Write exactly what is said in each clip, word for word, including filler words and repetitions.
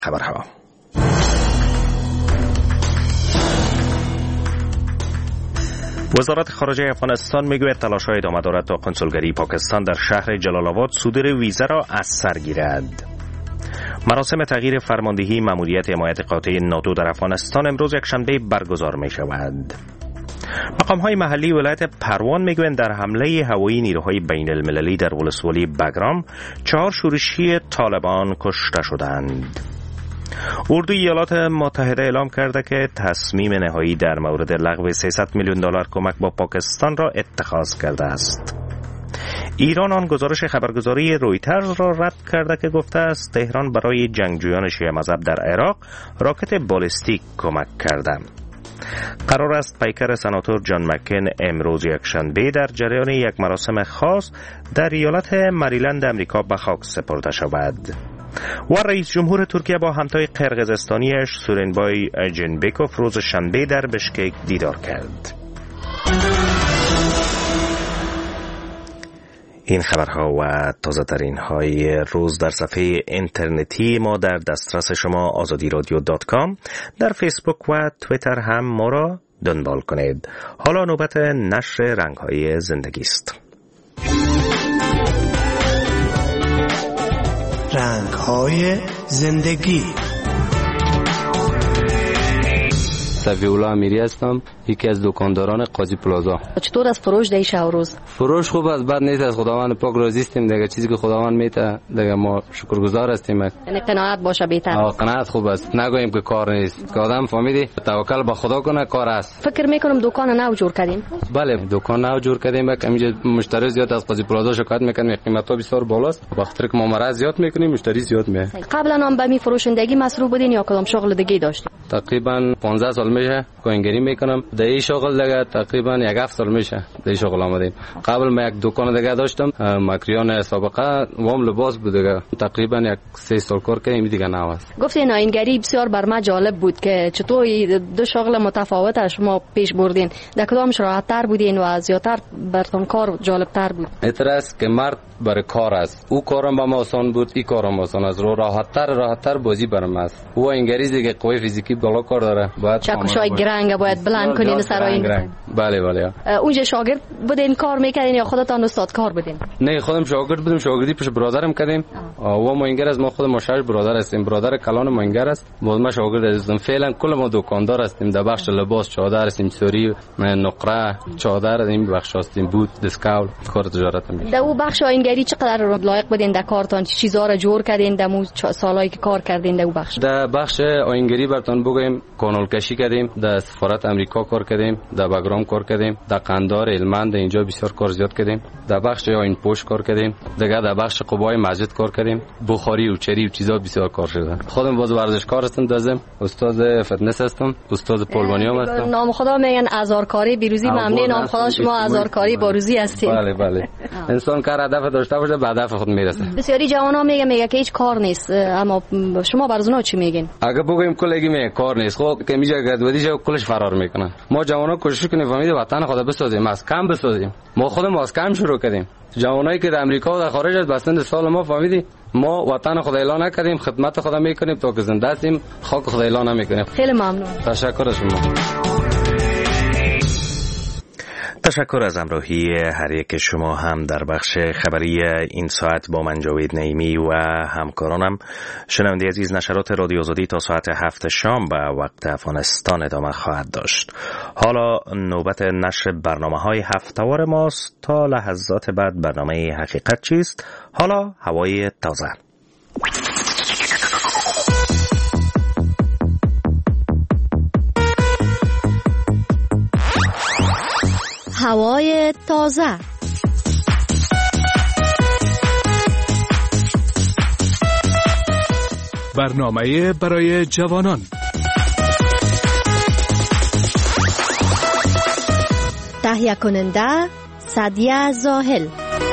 خبرها. وزارت خارجه افغانستان میگوید تلاش‌های ادامه دارد تا کنسولگری پاکستان در شهر جلال آباد صدور ویزا را از سر گیرد. مراسم تغییر فرماندهی ماموریت حمایت قاطع ناتو در افغانستان امروز یکشنبه برگزار می شود. مقام‌های محلی ولایت پروان میگویند در حمله هوایی نیروهای بین المللی در ولسوالی بگرام چهار شورشی طالبان کشته شدند. اردوی ایالات متحده اعلام کرده که تصمیم نهایی در مورد لغو سیصد میلیون دلار کمک با پاکستان را اتخاذ کرده است. ایران آن گزارش خبرگزاری رویترز را رد کرده که گفته است تهران برای جنگجویان شیعه مذهب در عراق راکت بالستیک کمک کرده. قرار است پیکر سناتور جان مکین امروز یکشنبه در جریان یک مراسم خاص در ایالت مریلند امریکا به خاک سپرده شود. و رئیس جمهور ترکیه با همتای قرقیزستانیش سورنبای جنبکوف روز شنبه در بشکک دیدار کرد. این خبرها و تازه ترین های روز در صفحه اینترنتی ما در دسترس شما آزادی رادیو دات کام، در فیسبوک و تویتر هم ما را دنبال کنید. حالا نوبت نشر رنگ های زندگی است. رنگ های زندگی. صفی‌الله امیری هستم، یکی از دکانداران قاضی پلازا. چطور از فروش در شب و روز؟ فروش خوب است، بد نیست. از خداوند پاک راضی هستیم. دیگه چیزی که خداوند میته دیگه ما شکرگزار هستیم. یعنی قناعت باشه بهتر. آه قناعت خوب است. نگوییم که کار نیست. که آدم فهمیدی توکل به خدا کنه کار است. فکر میکنم دکان نو جور کردین. بله دکان نو جور کردیم. اینجا مشتری زیاد از قاضی پلازا شکایت میکنن قیمتا بسیار بالاست. به خاطر که ما مرز زیاد میکنیم مشتری زیاد میاد. قبلا هم به می فروشندگی مصروف بودین یا کدام شغل دیگه داشتین؟ تقریبا پانزده سال میشه کوینگری میکنم. در این شغل دیگه تقریبا یک هفت سال میشه در این شغل آمدیم. قبل ما یک دکان دیگه داشتم، مکریان سابقه وام لباس بود دیگه. تقریبا یک سه سال کار کردیم دیگه نه است. گفتین آینگری بسیار بر ما جالب بود که چطور دو شغل متفاوت شما پیش بردین. در کدامش راحت تر بودین و زیاتر براتون کار جالب تر بود؟ اعتراض که مرد برای کار است. او کارم با ما آسان بود، این کارم آسان است. رو راحت تر راحت تر بازی برام است. او انگریزی دیگه قوی فیزیکی بالا کار داره. باید چکشای گرنگ باید بلند کنین سر این. بله بله. اونجا شاگرد بودین کار میکردین یا خودتان استاد کار بودین؟ نه خودم شاگرد بودم، شاگردی پیش برادرم کردیم. و ما انگار از ما خود ما شش برادر هستیم. برادر کلان ما انگار است. باز ما شاگرد هستیم. فعلا کل ما دکاندار هستیم. در بخش لباس، چادر، سیمسوری، نقره، چادر این بخش هستیم. بود، دسکاول، کار تجارت هم. در اون بخش آینگری چقدر لایق بودین در کارتان؟ چیزا را جور کردین در مو سالایی که کار کردین در اون بخش؟ در بخش آینگری براتون بگم کانال کشی کردیم، در سفارت امریکا کار کردیم، در بگرام کار کردیم، در قندار، هلمند اینجا بسیار کار زیاد کردیم. در بخش آیین پوش کار کردیم. دیگه در بخش قبای مسجد کار کردیم. بخاری و چری و چیزا بسیار کار شده. خودم باز ورزشکار هستم، دازم استاد فتنس هستم، استاد پولمانی هم هستم. نام خدا میگن ازارکاری بیروزی، ممنون. نام خدا شما ازارکاری باروزی هستید. بله بله. انسان کار هدف داشته باشه به هدف خود میرسه. بسیاری جوانا میگه میگه که هیچ کار نیست، اما شما برزنا چی میگین؟ اگه بگیم کلگی میگه کار نیست، خب که میجا گردودیش کلش فرار میکنن. ما جوانا کوشش کنیم فهمید وطن خدا بسازیم، از کم بسازیم. ما خودمون از کم شروع کردیم. جوانایی که در امریکا و در خارج از بسند سال ما فهمیدی ما وطن خدا اعلان نکردیم، خدمت خدا میکنیم تا که زنده هستیم، خاک خدا اعلان نمیکنیم. خیلی ممنون. تشکر از شما. تشکر از همراهی هر یک شما هم در بخش خبری این ساعت با من جاوید نعیمی و همکارانم. شنونده عزیز، نشرات رادیو آزادی تا ساعت هفت شام به وقت افغانستان ادامه خواهد داشت. حالا نوبت نشر برنامه‌های هفته‌وار ماست. تا لحظات بعد برنامه حقیقت چیست؟ حالا هوای تازه. هوای تازه. برنامه برای جوانان. تهیه کننده سعدیه زاهل.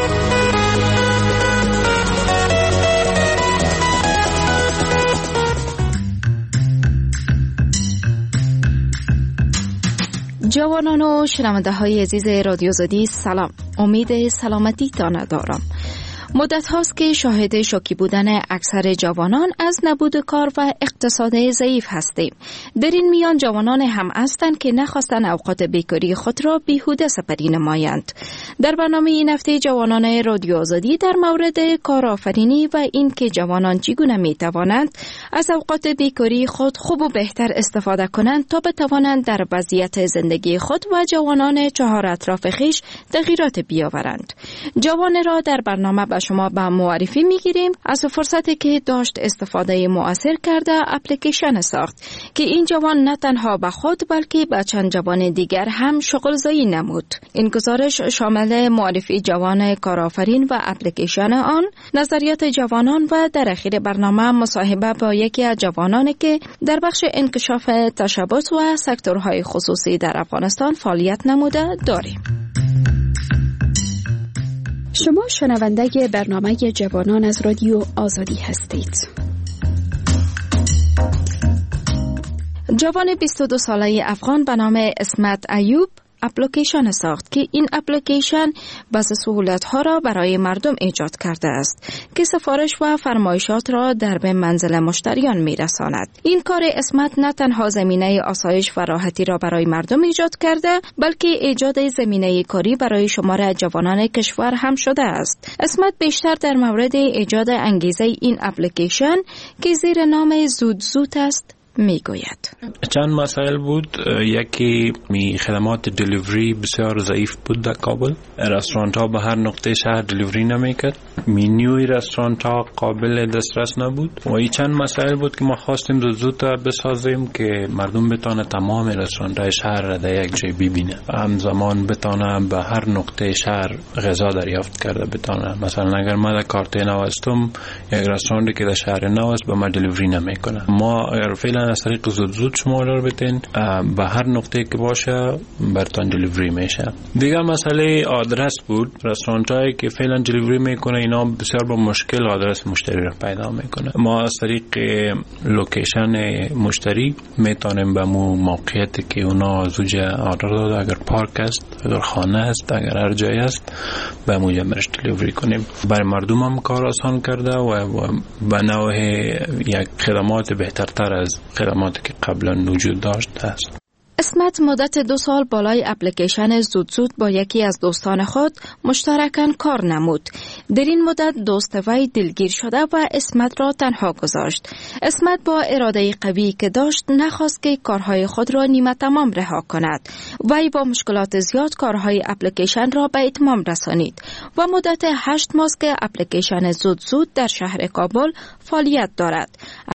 جوانان و شنونده های عزیز رادیو آزادی، سلام. امید سلامتی تان دارم. مدت هاست که شاهد شوکی بودن اکثر جوانان از نبود کار و اقتصاد ضعیف هستیم. در این میان جوانان هم هستند که نخواستن اوقات بیکاری خود را بیهوده سپری نمایند. در برنامه این هفته جوانان رادیو آزادی در مورد کارآفرینی و این که جوانان چگونه می توانند از اوقات بیکاری خود خوب و بهتر استفاده کنند تا بتوانند در وضعیت زندگی خود و جوانان چهار اطراف خویش تغییرات بیاورند. جوان را در برنامه به شما به معرفی میگیریم از فرصتی که داشت استفاده مؤثر کرده اپلیکیشن ساخت که این جوان نه تنها به خود بلکه به چند جوان دیگر هم شغل زایی نمود. این گزارش شامل معرفی جوان کارآفرین و اپلیکیشن آن، نظریات جوانان و در اخیر برنامه مصاحبه با یکی از جوانانی که در بخش انکشاف تشبث و سکتورهای خصوصی در افغانستان فعالیت نموده داریم. شما شنونده برنامه جوانان از رادیو آزادی هستید. جوان بیست و دو ساله افغان به نام اسمت ایوب اپلیکیشن ساخت که این اپلیکیشن بعض سهولت‌ها را برای مردم ایجاد کرده است که سفارش و فرمایشات را در به منزل مشتریان می‌رساند. این کار اسمت نه تنها زمینه آسایش و راحتی را برای مردم ایجاد کرده بلکه ایجاد زمینه کاری برای شمار جوانان کشور هم شده است. اسمت بیشتر در مورد ایجاد انگیزه این اپلیکیشن که زیر نام زود زود است میگوید. چند مسائل بود. یکی می خدمات دلیوری بسیار ضعیف بود در کابل. رستوران ها به هر نقطه شهر دلیوری نمیکرد. مینیوی رستوران ها قابل دسترس نبود. و این چند مسائل بود که ما خواستیم زود زود بسازیم که مردم بتونه تمام رستوران های شهر را در یک جای ببینه. همزمان بتونه به هر نقطه شهر غذا دریافت کرده بتونه. مثلا اگر ما در کارته نو هستم، یک رستورانی که در شهر نو است به ما دلیوری نمیکنه. ما اگر فعلا از طریق زود زود شما را بتین به هر نقطه که باشه برتان دلیوری میشه. دیگر مسئله آدرس بود. رستورانت هایی که فعلا دلیوری میکنه اینا بسیار با مشکل آدرس مشتری را پیدا میکنه. ما از طریق لوکیشن مشتری میتونیم به مو موقعیتی که اونا زوج آردر داده، اگر پارک است، اگر خانه است، اگر هر جای است، به مو جمعش دلیوری کنیم. برای مردم هم کار آسان کرده و به نوع یک خدمات بهترتر از خدماتی که قبلا وجود داشت است. اسمت مدت دو سال بالای اپلیکیشن زود زود با یکی از دوستان خود مشترکاً کار نمود. در این مدت دوست وی دلگیر شده و اسمت را تنها گذاشت. اسمت با اراده قوی که داشت نخواست که کارهای خود را نیمه تمام رها کند. وی با مشکلات زیاد کارهای اپلیکیشن را به اتمام رسانید و مدت هشت ماه که اپلیکیشن زود زود در شهر کابل فعالیت دارد.